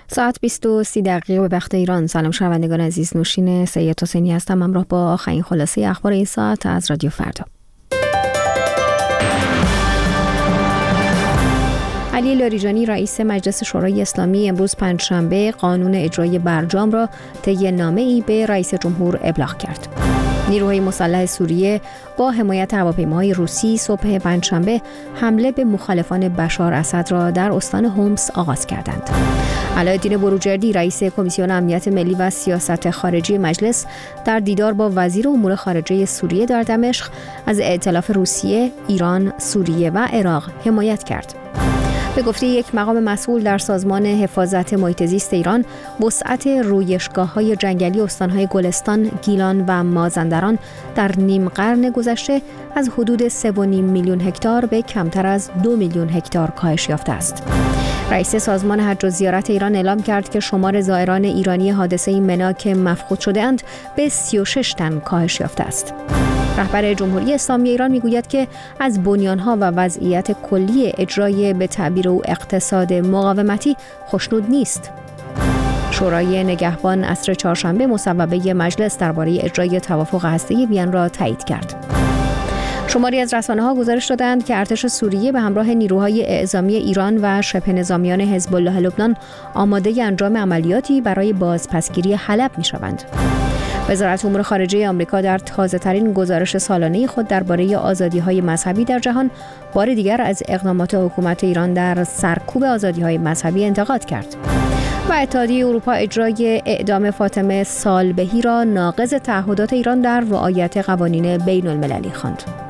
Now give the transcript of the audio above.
ساعت 20:30 به وقت ایران. سلام شنوندگان عزیز، نوشین سید حسینی هستم، همراه با آخرین خلاصه اخبار این ساعت از رادیو فردا. علی لاریجانی رئیس مجلس شورای اسلامی امروز پنجشنبه قانون اجرای برجام را طی نامه‌ای به رئیس جمهور ابلاغ کرد. نیروهای مسلح سوریه با حمایت هواپیماهای روسی صبح پنجشنبه حمله به مخالفان بشار اسد را در استان حمص آغاز کردند. علایالدین بروجردی رئیس کمیسیون امنیت ملی و سیاست خارجی مجلس در دیدار با وزیر امور خارجه سوریه در دمشق از ائتلاف روسیه، ایران، سوریه و عراق حمایت کرد. به گفته یک مقام مسئول در سازمان حفاظت محیط زیست ایران، وسعت رویشگاه‌های جنگلی استان‌های گلستان، گیلان و مازندران در نیم قرن گذشته از حدود 3.5 میلیون هکتار به کمتر از 2 میلیون هکتار کاهش یافته است. رئیس سازمان حج و زیارت ایران اعلام کرد که شمار زائران ایرانی حادثه منا که مفقود شده‌اند به 36 تن کاهش یافته است. رهبر جمهوری اسلامی ایران میگوید که از بنیانها و وضعیت کلی اجرای به تعبیر او اقتصاد مقاومتی خوشنود نیست. شورای نگهبان عصر چهارشنبه مصوبه مجلس درباره اجرای توافق هسته‌ای وین را تایید کرد. شماری از رسانه‌ها گزارش دادند که ارتش سوریه به همراه نیروهای اعزامی ایران و شبه نظامیان حزب الله لبنان آماده انجام عملیاتی برای بازپسگیری حلب می‌شوند. وزارت امور خارجه آمریکا در تازه‌ترین گزارش سالانه خود درباره آزادی‌های مذهبی در جهان بار دیگر از اقدامات حکومت ایران در سرکوب آزادی‌های مذهبی انتقاد کرد. و اتحادیه اروپا اجرای اعدام فاطمه سالبهی را ناقض تعهدات ایران در رعایت قوانین بین‌المللی خواند.